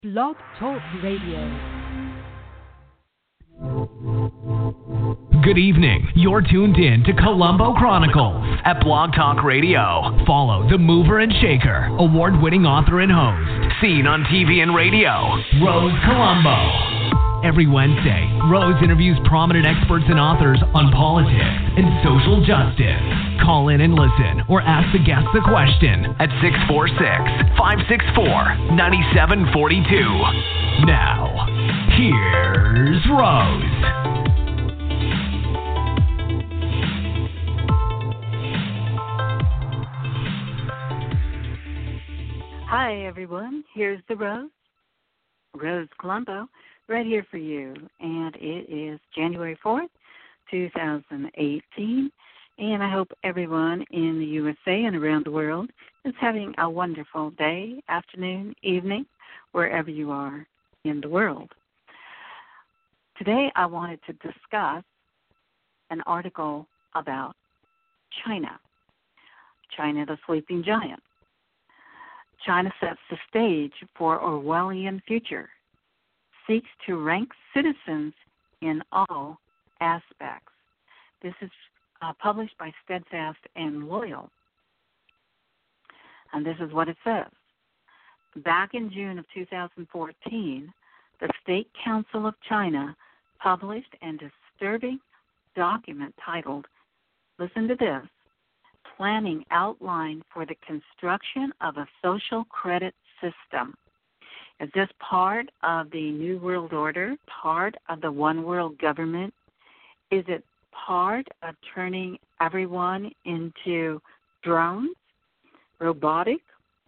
Blog Talk Radio. Good evening. You're tuned in to Colombo Chronicles at Blog Talk Radio. Follow the mover and shaker, award-winning author and host, seen on TV and radio, Rose Colombo. Every Wednesday, Rose interviews prominent experts and authors on politics and social justice. Call in and listen or ask the guests a question at 646-564-9742. Now, here's Rose. Hi, everyone. Here's the Rose Colombo, right here for you. And it is January 4th, 2018. And I hope everyone in the USA and around the world is having a wonderful day, afternoon, evening, wherever you are in the world. Today I wanted to discuss an article about China, the sleeping giant. China sets the stage for Orwellian future, seeks to rank citizens in all aspects. This is published by Steadfast and Loyal. And this is what it says. Back in June of 2014, the State Council of China published a disturbing document titled, listen to this, Planning Outline for the Construction of a Social Credit System. Is this part of the New World Order, part of the One World Government? Is it part of turning everyone into drones, robotic,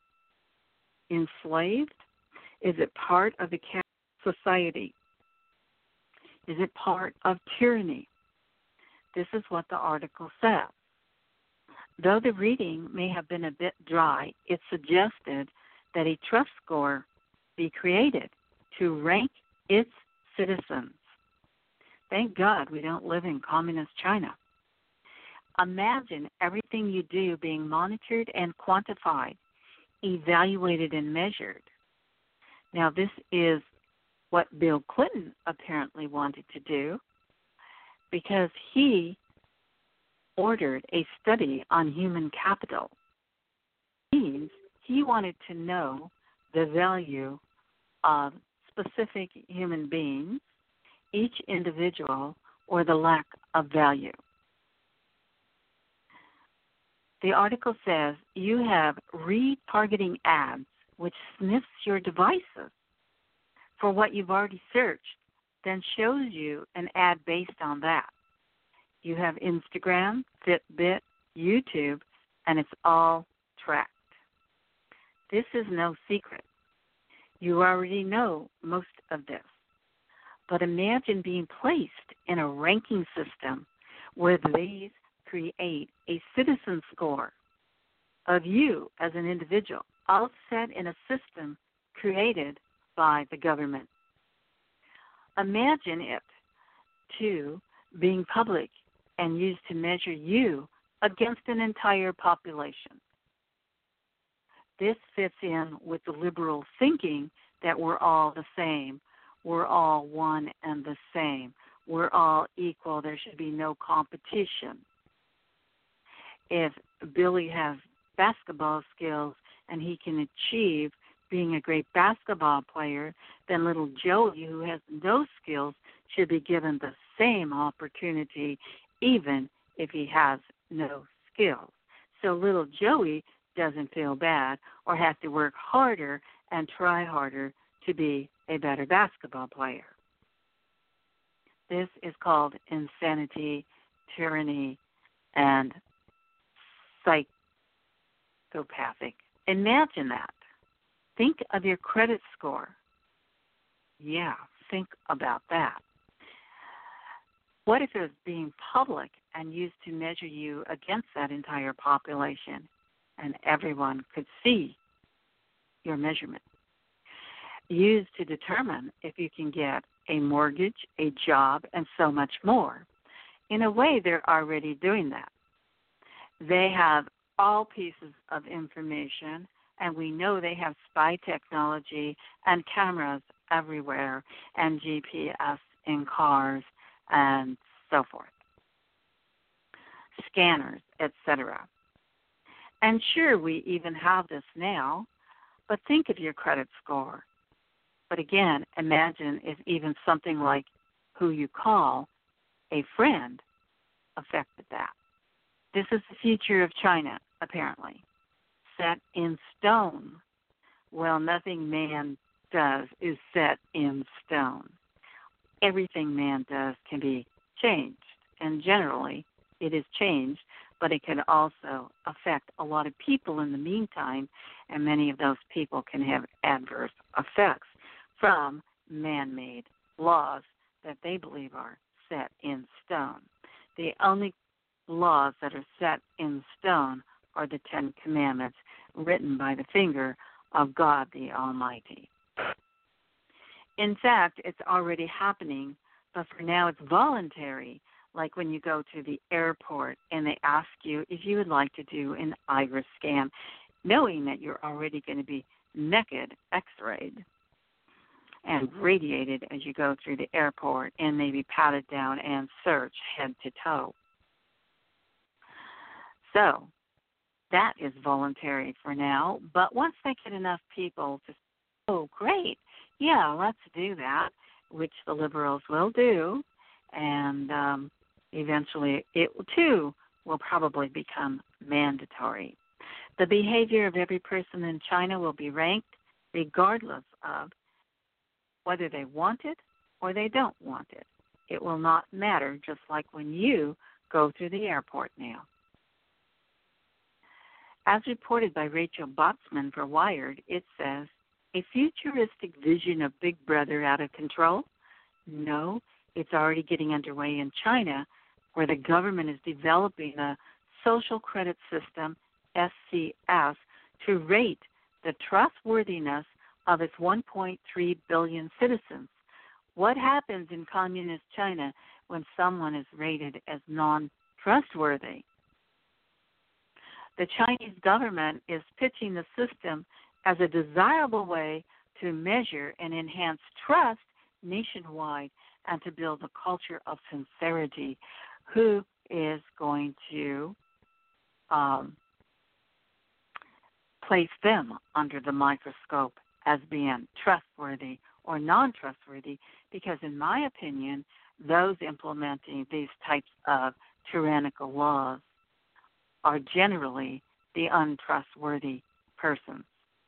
enslaved? Is it part of the caste society? Is it part of tyranny? This is what the article says. Though the reading may have been a bit dry, it suggested that a trust score be created to rank its citizens. Thank God we don't live in communist China. Imagine everything you do being monitored and quantified, evaluated and measured. Now, this is what Bill Clinton apparently wanted to do because he ordered a study on human capital. Means he wanted to know the value of specific human beings, each individual, or the lack of value. The article says you have retargeting ads which sniffs your devices for what you've already searched, then shows you an ad based on that. You have Instagram, Fitbit, YouTube, and it's all tracked. This is no secret. You already know most of this. But imagine being placed in a ranking system where these create a citizen score of you as an individual, all set in a system created by the government. Imagine it, too, being public and used to measure you against an entire population. This fits in with the liberal thinking that we're all the same, we're all one and the same, we're all equal, there should be no competition. If Billy has basketball skills and he can achieve being a great basketball player, then little Joey, who has no skills, should be given the same opportunity even if he has no skills. So little Joey doesn't feel bad or have to work harder and try harder to be a better basketball player. This is called insanity, tyranny, and psychopathic. Imagine that. Think of your credit score. Yeah, think about that. What if it was being public and used to measure you against that entire population and everyone could see your measurement? Used to determine if you can get a mortgage, a job, and so much more. In a way, they're already doing that. They have all pieces of information and we know they have spy technology and cameras everywhere and GPS in cars and so forth, scanners, etc. And sure, we even have this now, but think of your credit score. But again, imagine if even something like who you call a friend affected that. This is the future of China, apparently, set in stone. Well, nothing man does is set in stone. Everything man does can be changed, and generally it is changed, but it can also affect a lot of people in the meantime, and many of those people can have adverse effects from man-made laws that they believe are set in stone. The only laws that are set in stone are the Ten Commandments written by the finger of God the Almighty. In fact, it's already happening, but for now it's voluntary, like when you go to the airport and they ask you if you would like to do an iris scan, knowing that you're already going to be naked, x-rayed, and radiated as you go through the airport and maybe patted down and searched head to toe. So that is voluntary for now, but once they get enough people to say, oh, great, yeah, let's do that, which the liberals will do, and eventually it too will probably become mandatory. The behavior of every person in China will be ranked regardless of whether they want it or they don't want it. It will not matter, just like when you go through the airport now. As reported by Rachel Botsman for Wired, it says, a futuristic vision of Big Brother out of control? No, it's already getting underway in China, where the government is developing a social credit system, SCS, to rate the trustworthiness of its 1.3 billion citizens. What happens in communist China when someone is rated as non-trustworthy? The Chinese government is pitching the system as a desirable way to measure and enhance trust nationwide and to build a culture of sincerity. Who is going to place them under the microscope as being trustworthy or non-trustworthy? Because in my opinion, those implementing these types of tyrannical laws are generally the untrustworthy persons.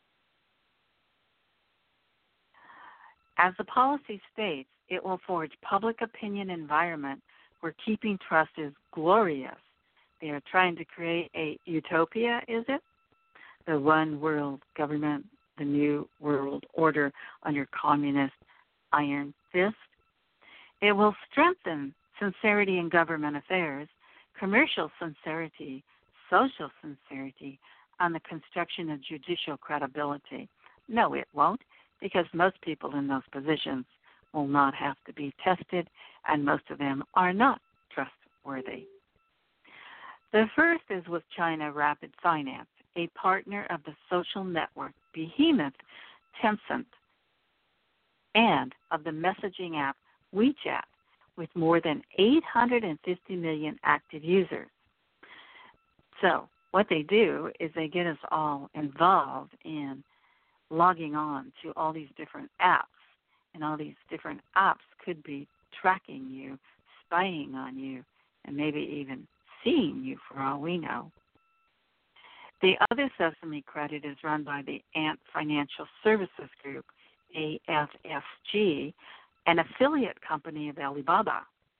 As the policy states, it will forge public opinion environment where keeping trust is glorious. They are trying to create a utopia, is it? The one world government, the new world order under communist iron fist. It will strengthen sincerity in government affairs, commercial sincerity, social sincerity, and the construction of judicial credibility. No, it won't, because most people in those positions will not have to be tested, and most of them are not trustworthy. The first is with China Rapid Finance, a partner of the social network behemoth Tencent and of the messaging app WeChat, with more than 850 million active users. So what they do is they get us all involved in logging on to all these different apps, and all these different apps could be tracking you, spying on you, and maybe even seeing you for all we know. The other Sesame Credit is run by the Ant Financial Services Group, AFSG, an affiliate company of Alibaba.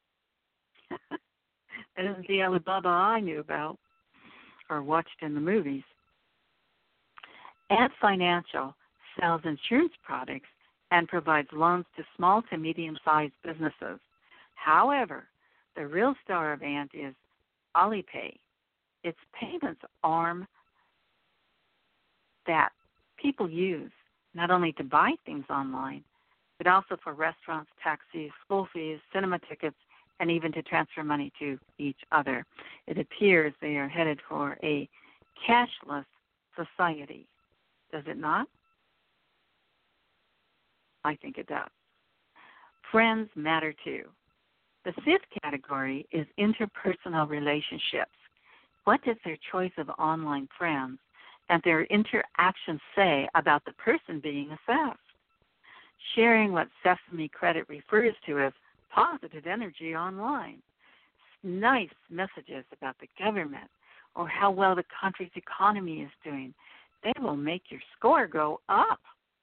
That isn't the Alibaba I knew about or watched in the movies. Ant Financial sells insurance products and provides loans to small to medium-sized businesses. However, the real star of Ant is Alipay, its payments arm that people use not only to buy things online, but also for restaurants, taxis, school fees, cinema tickets, and even to transfer money to each other. It appears they are headed for a cashless society. Does it not? I think it does. Friends matter too. The fifth category is interpersonal relationships. What does their choice of online friends and their interactions say about the person being assessed? Sharing what Sesame Credit refers to as positive energy online, nice messages about the government or how well the country's economy is doing, they will make your score go up.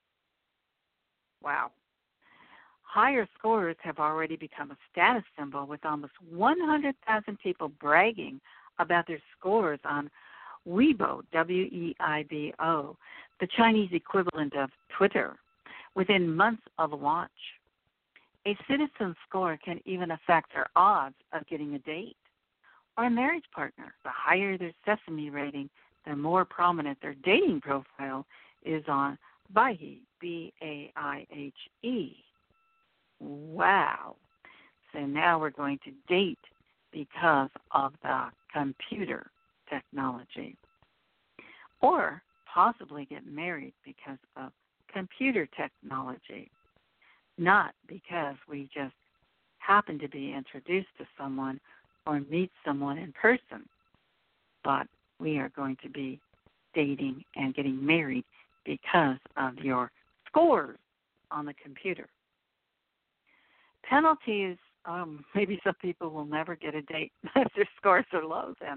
Wow. Higher scores have already become a status symbol, with almost 100,000 people bragging about their scores on Weibo, W-E-I-B-O, the Chinese equivalent of Twitter, within months of launch. A citizen's score can even affect their odds of getting a date or a marriage partner. The higher their Sesame rating, the more prominent their dating profile is on Baihe, B-A-I-H-E. Wow. So now we're going to date because of the computer technology. Or possibly get married because of computer technology. Not because we just happen to be introduced to someone or meet someone in person, but we are going to be dating and getting married because of your scores on the computer. Penalties, maybe some people will never get a date if their scores are low then.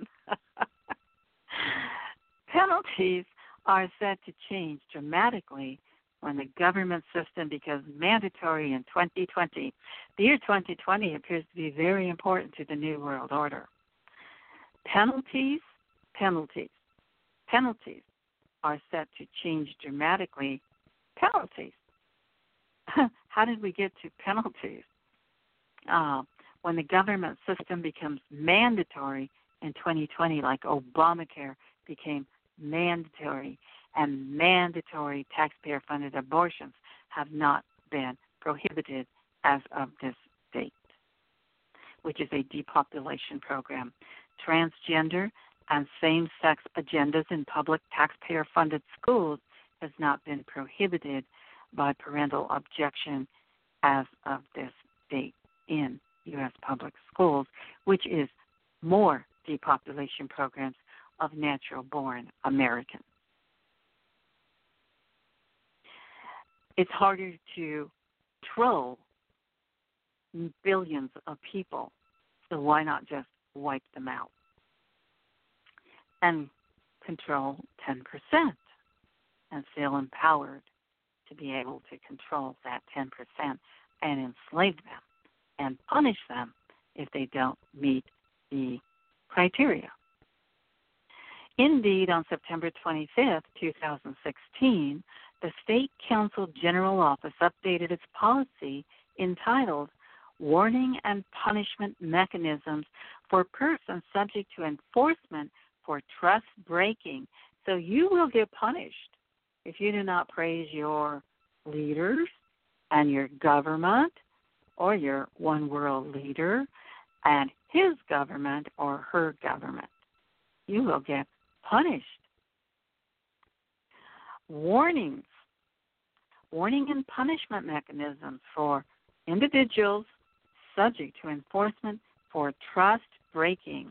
Penalties are set to change dramatically when the government system becomes mandatory in 2020. The year 2020 appears to be very important to the New World Order. Penalties are set to change dramatically. Penalties. How did we get to penalties? When the government system becomes mandatory in 2020, like Obamacare became mandatory, and mandatory taxpayer-funded abortions have not been prohibited as of this date, which is a depopulation program. Transgender and same-sex agendas in public taxpayer-funded schools has not been prohibited by parental objection as of this date in U.S. public schools, which is more depopulation programs of natural-born Americans. It's harder to troll billions of people, so why not just wipe them out and control 10% and feel empowered to be able to control that 10% and enslave them and punish them if they don't meet the criteria. Indeed, on September 25th, 2016, the State Council General Office updated its policy entitled Warning and Punishment Mechanisms for Persons Subject to Enforcement for Trust Breaking. So you will get punished if you do not praise your leaders and your government or your one world leader and his government or her government. You will get punished. Warning and punishment mechanisms for individuals subject to enforcement for trust breaking.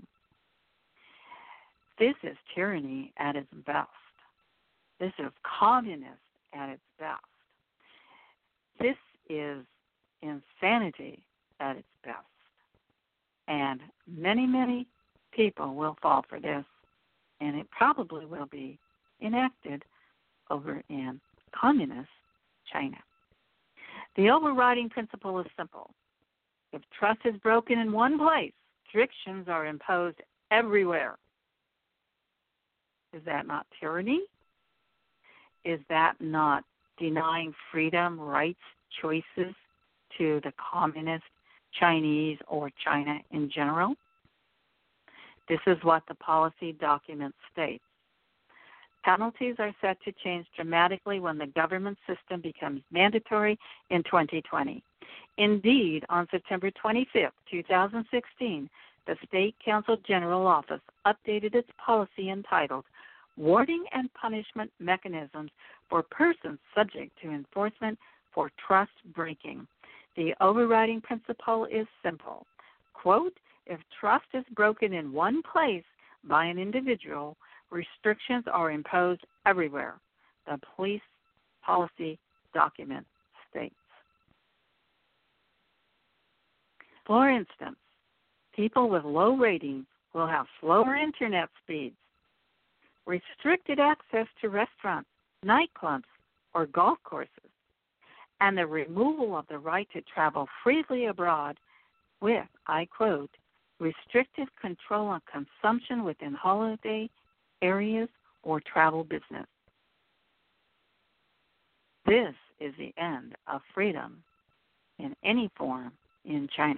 This is tyranny at its best. This is communist at its best. This is insanity at its best. And many, many people will fall for this, and it probably will be enacted over in communist China. The overriding principle is simple. If trust is broken in one place, restrictions are imposed everywhere. Is that not tyranny? Is that not denying freedom, rights, choices to the communist Chinese or China in general? This is what the policy document states. Penalties are set to change dramatically when the government system becomes mandatory in 2020. Indeed, on September 25th, 2016, the State Council General Office updated its policy entitled warding and punishment mechanisms for persons subject to enforcement for trust breaking. The overriding principle is simple. Quote, if trust is broken in one place by an individual, restrictions are imposed everywhere, the police policy document states. For instance, people with low ratings will have slower internet speeds, restricted access to restaurants, nightclubs, or golf courses, and the removal of the right to travel freely abroad with, I quote, restrictive control on consumption within holiday areas or travel business. This is the end of freedom in any form in China.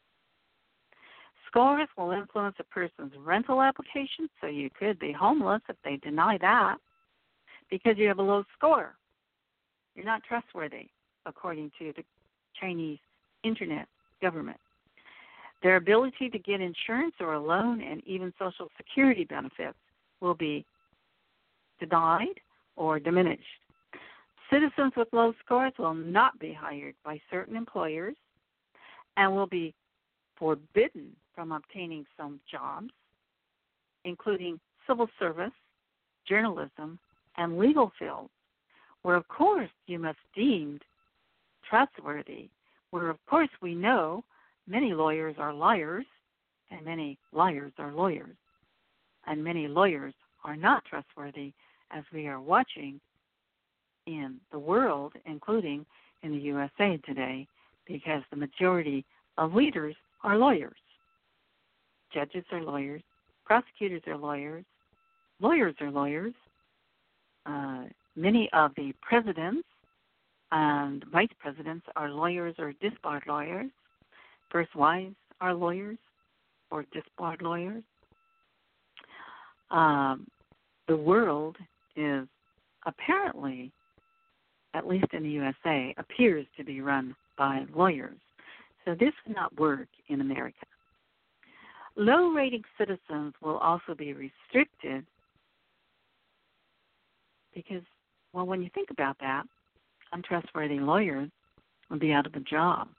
Scores will influence a person's rental application, so you could be homeless if they deny that because you have a low score. You're not trustworthy, according to the Chinese internet government. Their ability to get insurance or a loan and even Social Security benefits will be denied or diminished. Citizens with low scores will not be hired by certain employers and will be forbidden from obtaining some jobs, including civil service, journalism, and legal fields, where, of course, you must be deemed trustworthy, where, of course, we know many lawyers are liars, and many liars are lawyers, and many lawyers are not trustworthy, as we are watching in the world, including in the USA today, because the majority of leaders are lawyers. Judges are lawyers. Prosecutors are lawyers. Lawyers are lawyers. Many of the presidents and vice presidents are lawyers or disbarred lawyers. First wives are lawyers or disbarred lawyers. The world is apparently, at least in the USA, appears to be run by lawyers. So this would not work in America. Low-rating citizens will also be restricted because, well, when you think about that, untrustworthy lawyers would be out of a job.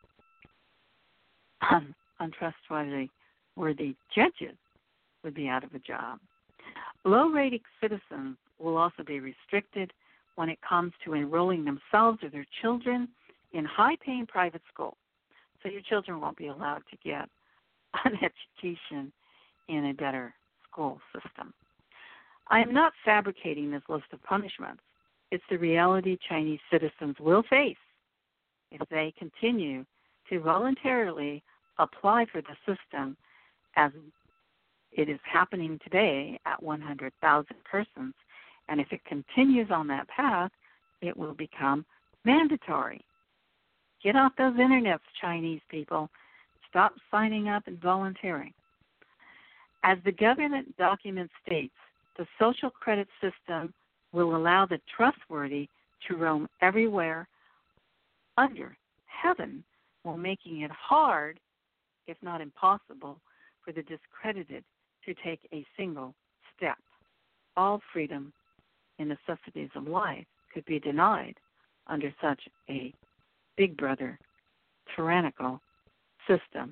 Untrustworthy judges would be out of a job. Low-rated citizens will also be restricted when it comes to enrolling themselves or their children in high-paying private schools. So your children won't be allowed to get an education in a better school system. I am not fabricating this list of punishments. It's the reality Chinese citizens will face if they continue to voluntarily apply for the system as it is happening today at 100,000 persons. And if it continues on that path, it will become mandatory. Get off those internets, Chinese people. Stop signing up and volunteering. As the government document states, the social credit system will allow the trustworthy to roam everywhere under heaven, while making it hard, if not impossible, for the discredited to take a single step. All freedom and necessities of life could be denied under such a Big Brother tyrannical system.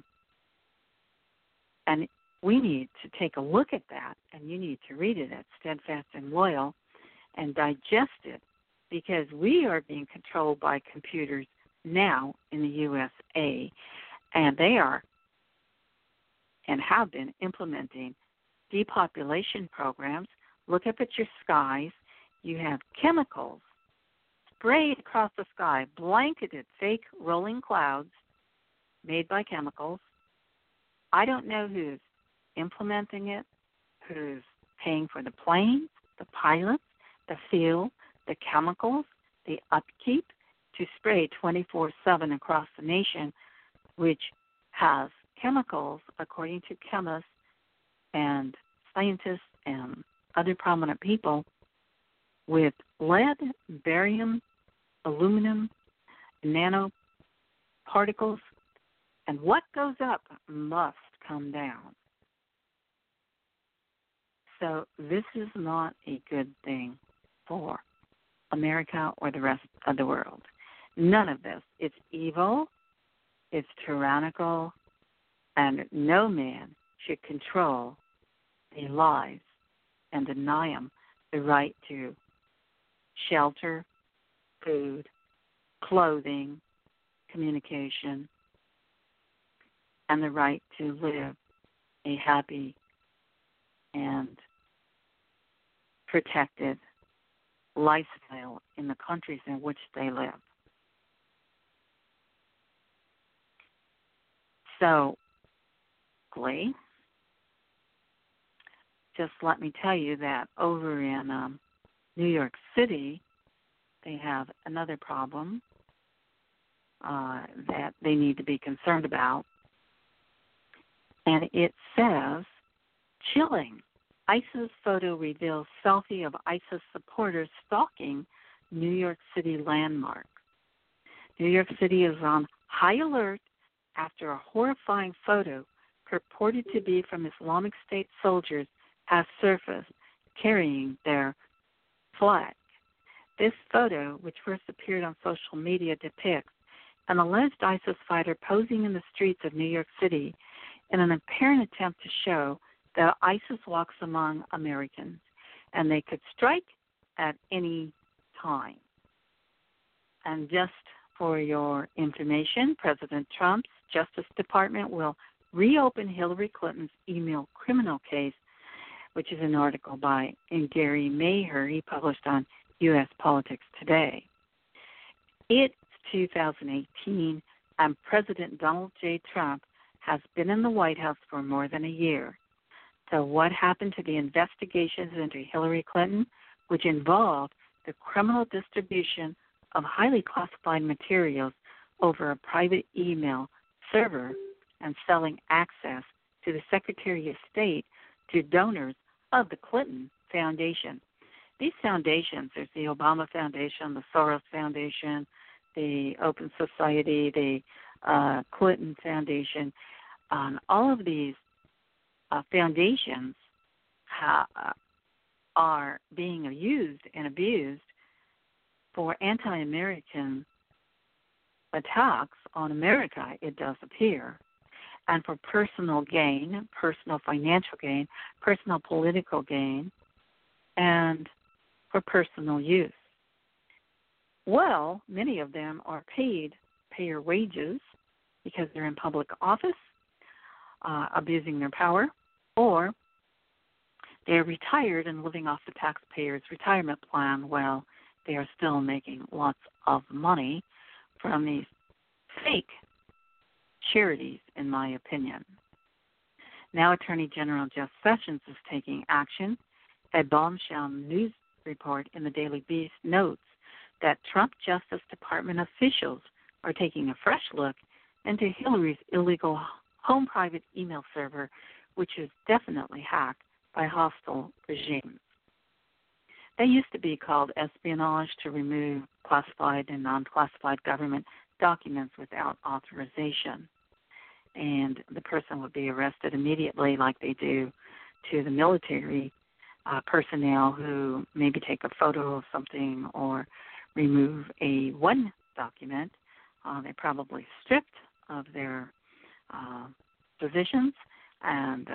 And we need to take a look at that, and you need to read it at Steadfast and Loyal and digest it, because we are being controlled by computers now in the USA, and they are and have been implementing depopulation programs. Look up at your skies. You have chemicals sprayed across the sky, blanketed fake rolling clouds made by chemicals. I don't know who's implementing it, who's paying for the planes, the pilots, the fuel, the chemicals, the upkeep to spray 24/7 across the nation, which has chemicals, according to chemists and scientists and other prominent people, with lead, barium, aluminum, nanoparticles, and what goes up must come down. So this is not a good thing for America or the rest of the world. None of this. It's evil, it's tyrannical, and no man should control their lives and deny them the right to shelter, food, clothing, communication, and the right to live a happy and protected lifestyle in the countries in which they live. So, Glee, just let me tell you that over in New York City, they have another problem that they need to be concerned about. And it says, chilling. ISIS photo reveals selfie of ISIS supporters stalking New York City landmark. New York City is on high alert after a horrifying photo purported to be from Islamic State soldiers has surfaced carrying their flag. This photo, which first appeared on social media, depicts an alleged ISIS fighter posing in the streets of New York City in an apparent attempt to show that ISIS walks among Americans and they could strike at any time. And just for your information, President Trump's Justice Department will reopen Hillary Clinton's email criminal case, which is an article by Gary Maher he published on U.S. Politics Today. It's 2018, and President Donald J. Trump has been in the White House for more than a year. So what happened to the investigations into Hillary Clinton, which involved the criminal distribution of highly classified materials over a private email server and selling access to the Secretary of State to donors of the Clinton Foundation? These foundations, there's the Obama Foundation, the Soros Foundation, the Open Society, the Clinton Foundation. All of these foundations are being used and abused for anti-American attacks on America, it does appear, and for personal gain, personal financial gain, personal political gain, and for personal use. Well, many of them are paid payer wages because they're in public office, abusing their power, or they're retired and living off the taxpayers' retirement plan while they are still making lots of money from these fake charities, in my opinion. Now Attorney General Jeff Sessions is taking action. A bombshell news report in the Daily Beast notes that Trump Justice Department officials are taking a fresh look into Hillary's illegal home private email server, which is definitely hacked by hostile regimes. They used to be called espionage to remove classified and non-classified government documents without authorization. And the person would be arrested immediately like they do to the military personnel who maybe take a photo of something or remove a one document. They're probably stripped of their positions and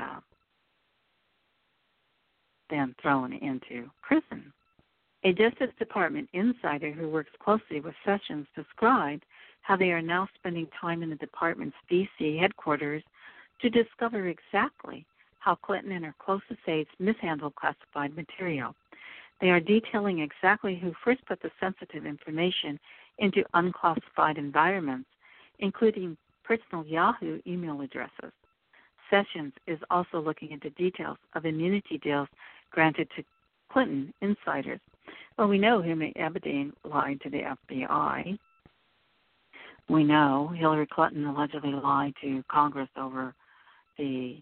then thrown into prison. A Justice Department insider who works closely with Sessions described how they are now spending time in the department's D.C. headquarters to discover exactly how Clinton and her closest aides mishandled classified material. They are detailing exactly who first put the sensitive information into unclassified environments, including personal Yahoo email addresses. Sessions is also looking into details of immunity deals granted to Clinton insiders. Well, we know Humi Abedin lied to the FBI. We know Hillary Clinton allegedly lied to Congress over the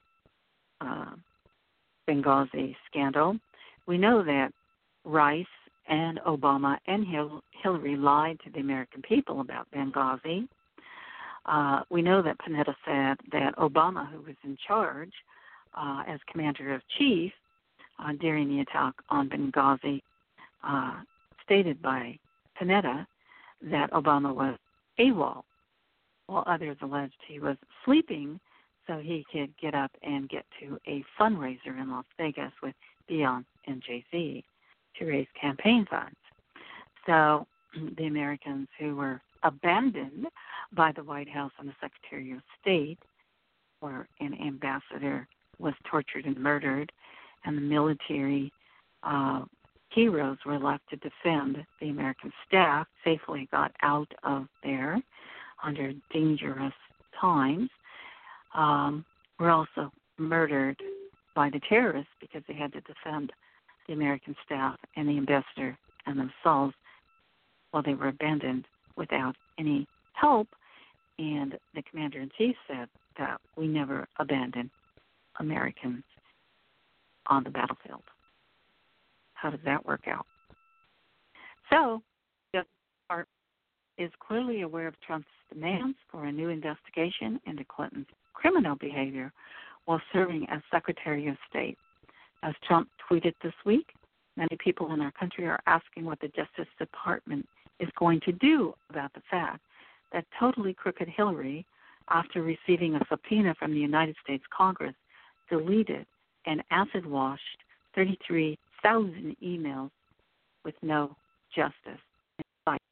Benghazi scandal. We know that Rice and Obama and Hillary lied to the American people about Benghazi. We know that Panetta said that Obama, who was in charge as Commander-in-Chief, during the attack on Benghazi, stated by Panetta that Obama was AWOL, while others alleged he was sleeping so he could get up and get to a fundraiser in Las Vegas with Beyonce and Jay-Z to raise campaign funds. So the Americans who were abandoned by the White House and the Secretary of State, where an ambassador was tortured and murdered, and the military heroes were left to defend the American staff, safely got out of there under dangerous times, were also murdered by the terrorists because they had to defend the American staff and the ambassador and themselves while they were abandoned without any help. And the commander-in-chief said that we never abandon Americans on the battlefield. How does that work out? So, the Department is clearly aware of Trump's demands for a new investigation into Clinton's criminal behavior while serving as Secretary of State. As Trump tweeted this week, many people in our country are asking what the Justice Department is going to do about the fact that totally crooked Hillary, after receiving a subpoena from the United States Congress, deleted and acid-washed 33,000 emails with no justice in sight.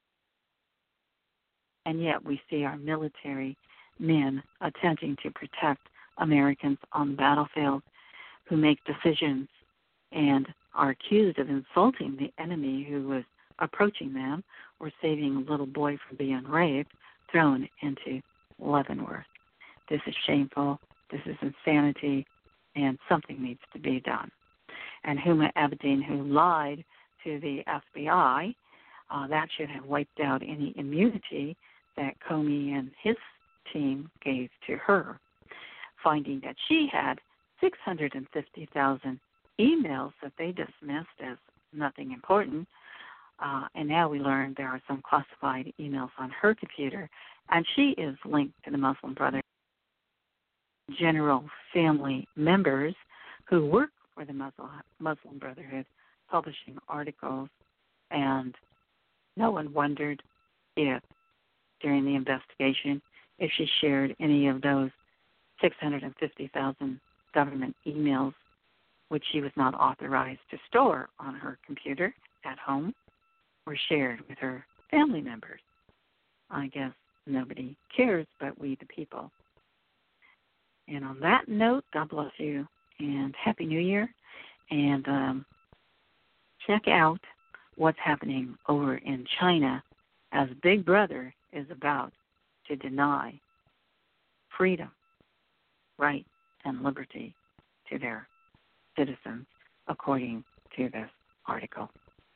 And yet we see our military men attempting to protect Americans on the battlefield who make decisions and are accused of insulting the enemy who was approaching them or saving a little boy from being raped, thrown into Leavenworth. This is shameful. This is insanity, and something needs to be done. And Huma Abedin, who lied to the FBI, that should have wiped out any immunity that Comey and his team gave to her, finding that she had 650,000 emails that they dismissed as nothing important. And now we learn there are some classified emails on her computer, and she is linked to the Muslim Brotherhood general family members who work for the Muslim Brotherhood, publishing articles, and no one wondered if, during the investigation, if she shared any of those 650,000 government emails, which she was not authorized to store on her computer at home, were shared with her family members. I guess nobody cares but we the people. And on that note, God bless you and Happy New Year. And check out what's happening over in China as Big Brother is about to deny freedom, right, and liberty to their citizens, according to this article.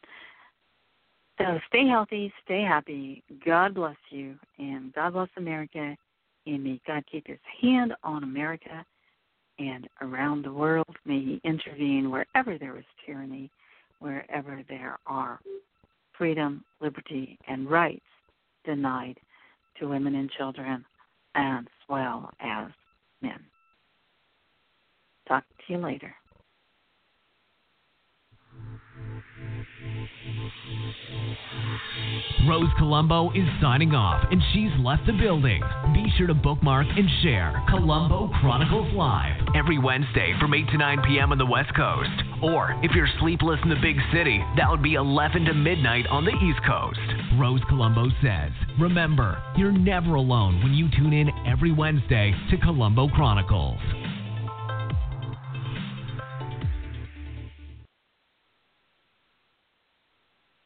So stay healthy, stay happy. God bless you, and God bless America, and may God keep his hand on America and around the world. May he intervene wherever there is tyranny, wherever there are freedom, liberty, and rights denied to women and children as well as men. Talk to you later. Rose Colombo is signing off, and she's left the building. Be sure to bookmark and share Colombo Chronicles Live every Wednesday from 8 to 9 p.m. on the West Coast. Or if you're sleepless in the big city, that would be 11 to midnight on the East Coast. Rose Colombo says, remember, you're never alone when you tune in every Wednesday to Colombo Chronicles.